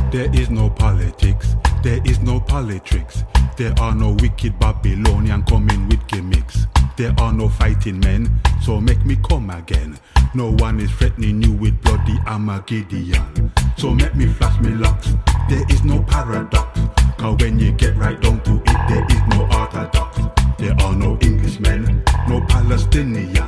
There is no politics, there is no politricks. There are no wicked Babylonian coming with gimmicks. There are no fighting men, so make me come again. No one is threatening you with bloody Armageddon. So make me flash me locks, there is no paradox. Cause when you get right down to it, there is no orthodox. There are no Englishmen, no Palestinians.